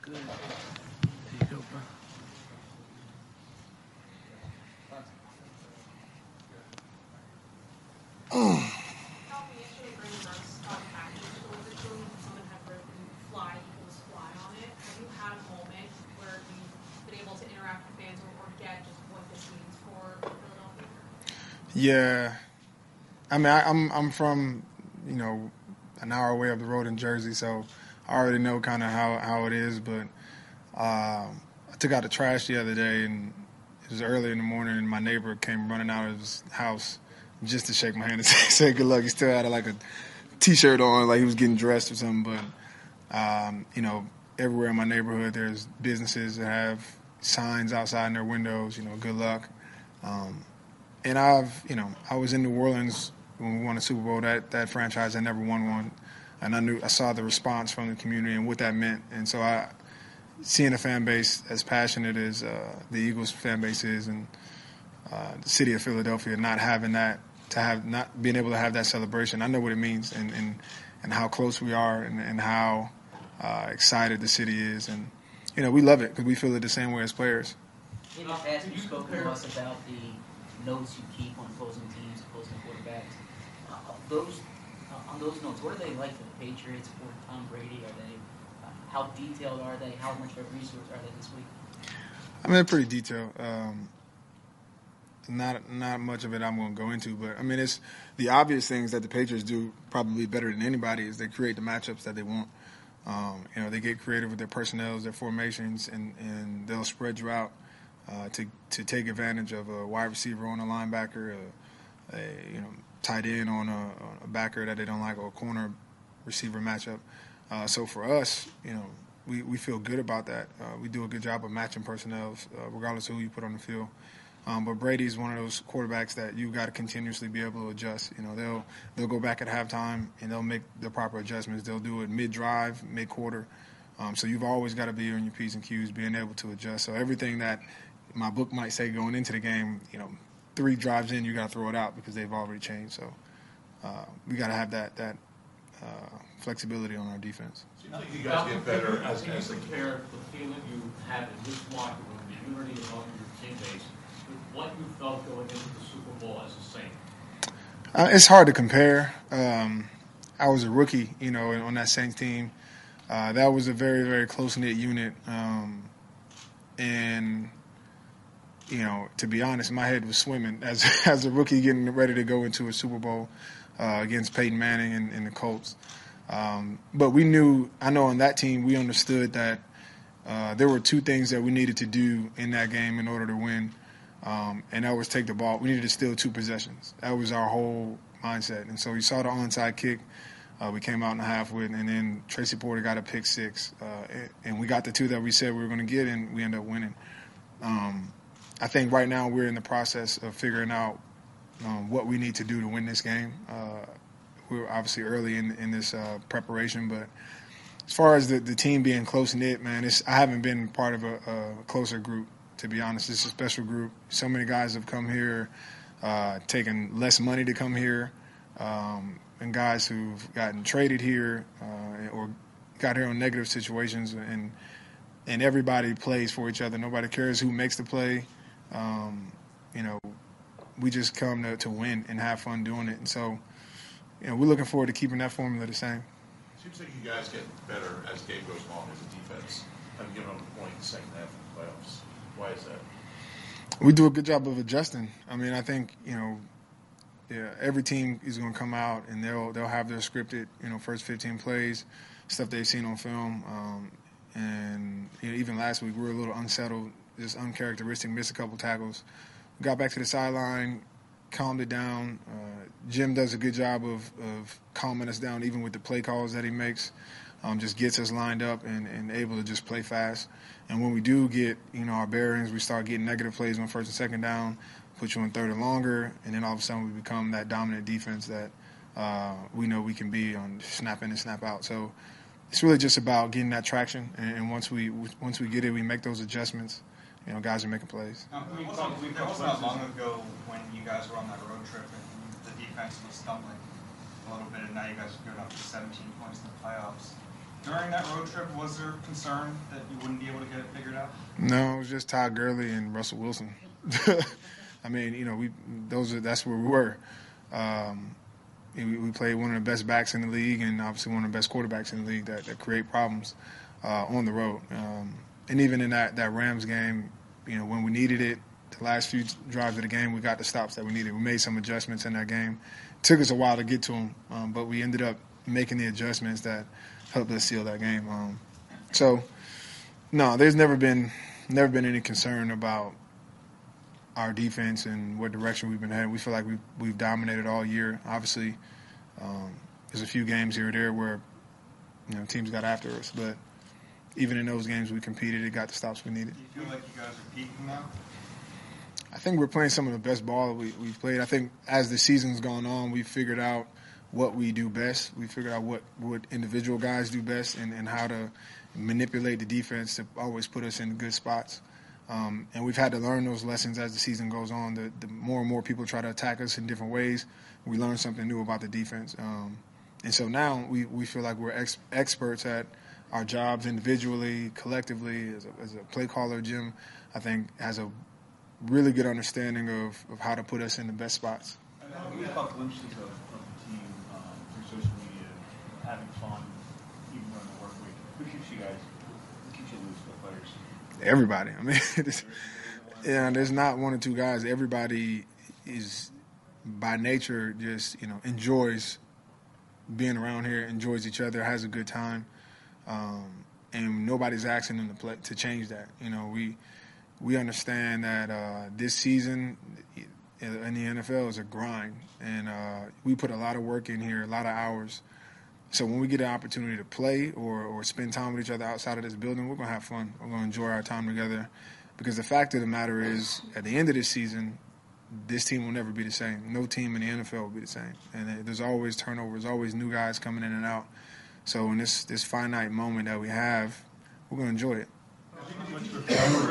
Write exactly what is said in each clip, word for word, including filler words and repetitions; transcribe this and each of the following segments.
Good. There you go, bro. Yeah, I mean, I, I'm I'm from, you know, an hour away up the road in Jersey, so I already know kind of how, how it is. But um, I took out the trash the other day, and it was early in the morning, and my neighbor came running out of his house just to shake my hand and say, say good luck. He still had like a T-shirt on, like he was getting dressed or something. But um, you know, everywhere in my neighborhood, there's businesses that have signs outside in their windows. You know, good luck. Um, And I've, you know, I was in New Orleans when we won a Super Bowl. That that franchise had never won one, and I knew I saw the response from the community and what that meant. And so I, seeing a fan base as passionate as uh, the Eagles fan base is, and uh, the city of Philadelphia not having that, to have not being able to have that celebration, I know what it means, and and, and how close we are, and, and how uh, excited the city is, and you know we love it because we feel it the same way as players. In the past, you spoke to us about the notes you keep on opposing teams, opposing quarterbacks. Uh, those uh, on those notes, what are they like for the Patriots or Tom Brady? Are they uh, how detailed are they? How much of a resource are they this week? I mean, they're pretty detailed. Um, not not much of it I'm going to go into, but I mean, it's the obvious things that the Patriots do probably better than anybody is they create the matchups that they want. Um, you know, they get creative with their personnel, their formations, and, and they'll spread you out. Uh, to to take advantage of a wide receiver on a linebacker, a, a you know tight end on a, on a backer that they don't like, or a corner receiver matchup. Uh, so for us, you know, we, we feel good about that. Uh, we do a good job of matching personnel, uh, regardless of who you put on the field. Um, but Brady's one of those quarterbacks that you got to continuously be able to adjust. You know, they'll they'll go back at halftime and they'll make the proper adjustments. They'll do it mid-drive, mid-quarter. Um, so you've always got to be on your P's and Q's, being able to adjust. So everything that my book might say going into the game, you know, three drives in, you got to throw it out because they've already changed. So uh, we got to have that that uh, flexibility on our defense. Seems like you guys get better as Can you as a compare the feeling you have in this locker room, the unity among your teammates, with what you felt going into the Super Bowl as a Saint? Uh, it's hard to compare. Um, I was a rookie, you know, on that Saints team. Uh, that was a very, very close-knit unit. Um, and you know, to be honest, my head was swimming as as a rookie getting ready to go into a Super Bowl uh, against Peyton Manning and, and the Colts. Um, but we knew, I know on that team, we understood that uh, there were two things that we needed to do in that game in order to win, um, and that was take the ball. We needed to steal two possessions. That was our whole mindset. And so we saw the onside kick. Uh, we came out in the half with, and then Tracy Porter got a pick six. Uh, and we got the two that we said we were going to get, and we ended up winning. Um, I think right now we're in the process of figuring out um, what we need to do to win this game. Uh, we're obviously early in, in this uh, preparation, but as far as the, the team being close-knit, man, it's, I haven't been part of a, a closer group, to be honest. It's a special group. So many guys have come here, uh, taken less money to come here, um, and guys who've gotten traded here uh, or got here on negative situations, and and everybody plays for each other. Nobody cares who makes the play. Um, you know, we just come to, to win and have fun doing it. And so, you know, we're looking forward to keeping that formula the same. Seems like you guys get better as the game goes along as a defense. I'm giving them a point in the second half of the playoffs. Why is that? We do a good job of adjusting. I mean, I think, you know, yeah, every team is going to come out and they'll they'll have their scripted, you know, first fifteen plays, stuff they've seen on film. Um, and you know, even last week we were a little unsettled, just uncharacteristic, missed a couple tackles. We got back to the sideline, calmed it down. Uh, Jim does a good job of, of calming us down, even with the play calls that he makes. Um, just gets us lined up and, and able to just play fast. And when we do get, you know, our bearings, we start getting negative plays on first and second down, put you on third and longer, and then all of a sudden we become that dominant defense that uh, we know we can be on snap in and snap out. So it's really just about getting that traction, and, and once we once we get it, we make those adjustments. You know, guys are making plays. Now, it wasn't, it wasn't that long ago when you guys were on that road trip and the defense was stumbling a little bit, and now you guys are going up to seventeen points in the playoffs. During that road trip, was there concern that you wouldn't be able to get it figured out? No, it was just Todd Gurley and Russell Wilson. I mean, you know, we those are that's where we were. Um, we, we played one of the best backs in the league, and obviously one of the best quarterbacks in the league that, that create problems uh, on the road. Um, and even in that, that Rams game, you know, when we needed it, the last few drives of the game, we got the stops that we needed. We made some adjustments in that game. It took us a while to get to them, um, but we ended up making the adjustments that helped us seal that game. Um, so, no, there's never been never been any concern about our defense and what direction we've been heading. We feel like we've, we've dominated all year. Obviously, um, there's a few games here or there where, you know, teams got after us, but even in those games we competed, it got the stops we needed. Do you feel like you guys are peaking now? I think we're playing some of the best ball we, we've played. I think as the season's gone on, we've figured out what we do best. We figured out what, what individual guys do best and, and how to manipulate the defense to always put us in good spots. Um, and we've had to learn those lessons as the season goes on. The, the more and more people try to attack us in different ways, we learn something new about the defense. Um, and so now we, we feel like we're ex- experts at our jobs individually, collectively. As a, as a play caller, Jim, I think, has a really good understanding of, of how to put us in the best spots. We caught glimpses of, of the team um, through social media, having fun, even during the work week. Who keeps you guys, who keeps you loose, the players? Everybody. I mean, it's, yeah, there's not one or two guys. Everybody is, by nature, just, you know, enjoys being around here, enjoys each other, has a good time, um, and nobody's asking them to play to change that. You know, we we understand that uh, this season in the N F L is a grind, and uh, we put a lot of work in here, a lot of hours. So when we get an opportunity to play or, or spend time with each other outside of this building, we're going to have fun. We're going to enjoy our time together, because the fact of the matter is, at the end of this season, this team will never be the same. No team in the N F L will be the same. And there's always turnovers, always new guys coming in and out. So in this, this finite moment that we have, we're going to enjoy it. I feel like you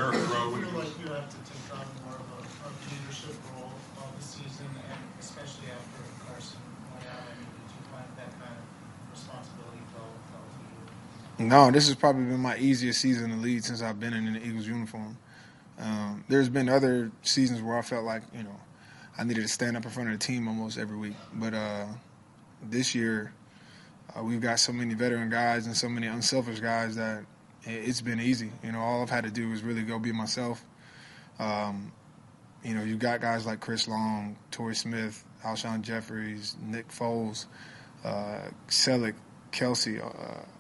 have to take on more of a, of a leadership role all this season, and especially after Carson went out. I mean, did you find that kind of responsibility fell, fell to you? No, this has probably been my easiest season to lead since I've been in an Eagles uniform. Um, there's been other seasons where I felt like, you know, I needed to stand up in front of the team almost every week. But uh, this year, uh, we've got so many veteran guys and so many unselfish guys that it's been easy. You know, all I've had to do is really go be myself. Um, you know, you got guys like Chris Long, Torrey Smith, Alshon Jeffries, Nick Foles, uh, Selleck, Kelsey. Uh,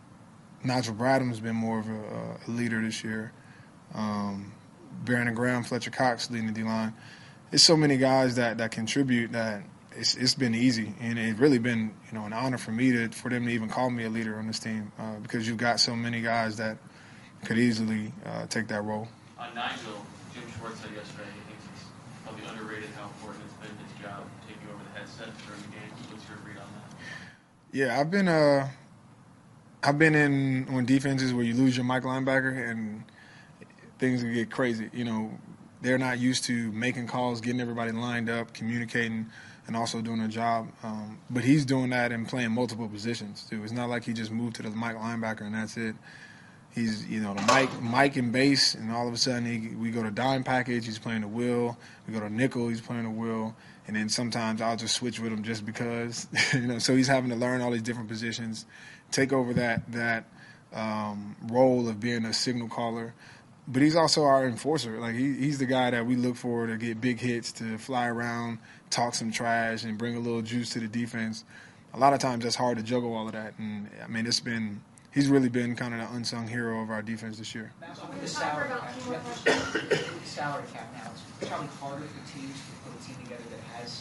Nigel Bradham's been more of a, a leader this year. Um, Brandon Graham, Fletcher Cox leading the D-line. There's so many guys that, that contribute that it's it's been easy, and it's really been, you know, an honor for me to for them to even call me a leader on this team, uh, because you've got so many guys that could easily uh, take that role. On Nigel, Jim Schwartz said yesterday he thinks it's probably underrated how important it's been his job taking over the headset during the games. What's your read on that? Yeah, I've been uh, I've been in on defenses where you lose your Mike linebacker and things can get crazy. You know, they're not used to making calls, getting everybody lined up, communicating, and also doing a job. Um, but he's doing that and playing multiple positions too. It's not like he just moved to the Mike linebacker and that's it. He's, you know, the Mike, Mike and base, and all of a sudden he, we go to dime package, he's playing the will. We go to nickel, he's playing the will. And then sometimes I'll just switch with him just because, you know. So he's having to learn all these different positions, take over that that um, role of being a signal caller. But he's also our enforcer. Like he, he's the guy that we look for to get big hits, to fly around, talk some trash, and bring a little juice to the defense. A lot of times that's hard to juggle all of that. And I mean, it's been. He's really been kind of the unsung hero of our defense this year. Matt, with the salary cap, with the salary cap now, it's probably harder for teams to put a team together that has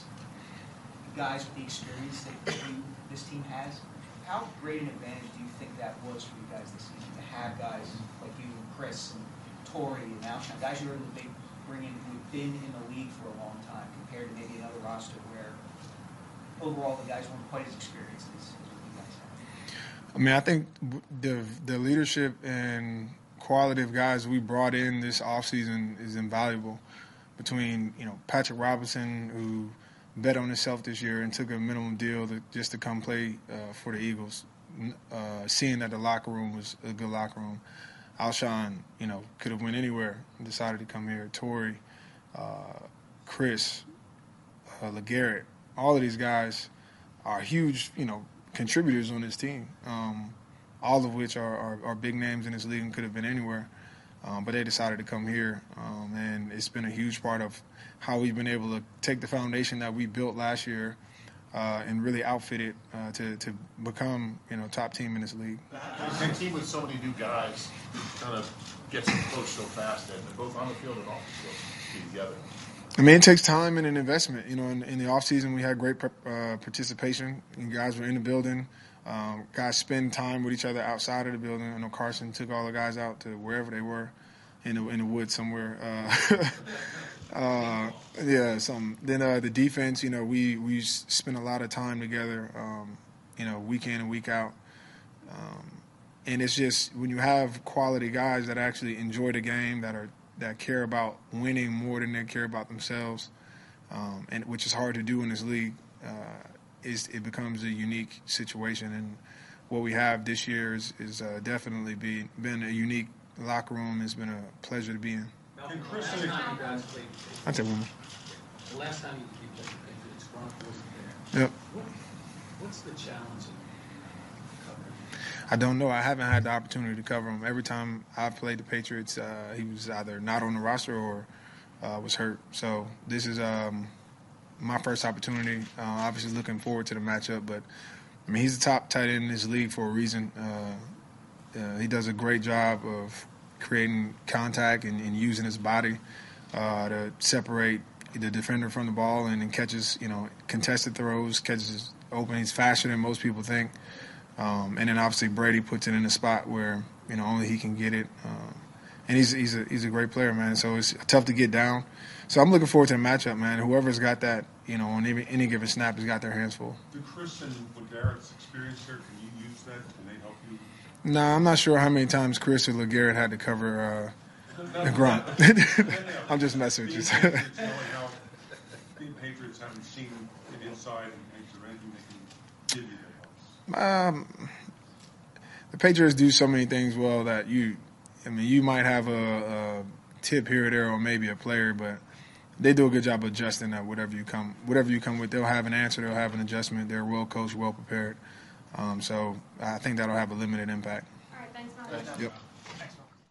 guys with the experience that you, this team has. How great an advantage do you think that was for you guys this season to have guys like you and Chris and Torrey and Alshon, guys you were able to bring in who have been in the league for a long time compared to maybe another roster where overall the guys weren't quite as experienced as, as what you guys have? I mean, I think the the leadership and quality of guys we brought in this offseason is invaluable. Between, you know, Patrick Robinson, who bet on himself this year and took a minimum deal to, just to come play uh, for the Eagles. uh, seeing that the locker room was a good locker room. Alshon, you know, could have went anywhere and decided to come here. Torrey, uh, Chris, uh, LeGarrette, all of these guys are huge, you know, contributors on this team, um, all of which are, are, are big names in this league and could have been anywhere. Um, but they decided to come here, um, and it's been a huge part of how we've been able to take the foundation that we built last year uh, and really outfit it uh, to, to become, you know, top team in this league. A team with so many new guys kind of gets them close so fast, and both on the field and off the field, be together. I mean, it takes time and an investment. You know, in, in the offseason, we had great uh, participation. And guys were in the building. Um, guys spend time with each other outside of the building. I know Carson took all the guys out to wherever they were, in the in the woods somewhere. Uh, uh, yeah, some. Then uh, the defense. You know, we we spent a lot of time together. Um, you know, week in and week out. Um, and it's just when you have quality guys that actually enjoy the game, that are that care about winning more than they care about themselves, um, and which is hard to do in this league. Uh, is it becomes a unique situation, and what we have this year is, is uh, definitely be, been a unique locker room. It's been a pleasure to be in. Malcolm, the last time you guys played, I'll take one more. the last time you you played the Patriots, Gronk wasn't there. Yep. What, what's the challenge in covering? I don't know. I haven't had the opportunity to cover him. Every time I've played the Patriots, uh, he was either not on the roster or uh, was hurt. So this is um, my first opportunity. Uh, obviously looking forward to the matchup, but I mean, he's the top tight end in this league for a reason. Uh, uh, he does a great job of creating contact and, and using his body uh, to separate the defender from the ball, and then catches, you know, contested throws, catches open. He's faster than most people think. Um, and then obviously Brady puts it in a spot where, you know, only he can get it. Um, and he's he's a he's a great player, man. So it's tough to get down. So I'm looking forward to the matchup, man. Whoever's got that, you know, on any, any given snap has got their hands full. Do Chris and LeGarrette's experience here, can you use that? Can they help you? No, nah, I'm not sure how many times Chris or LeGarrette had to cover uh, the grunt. I'm just messing with you. Knowing how the Patriots haven't seen it inside and is there anything they can give you that helps? Um, the Patriots do so many things well that you, I mean, you might have a, a tip here or there, or maybe a player, but they do a good job of adjusting that. Whatever you come, whatever you come with, they'll have an answer. They'll have an adjustment. They're well coached, well prepared. Um, so I think that'll have a limited impact. All right, thanks, Malcolm. Yep.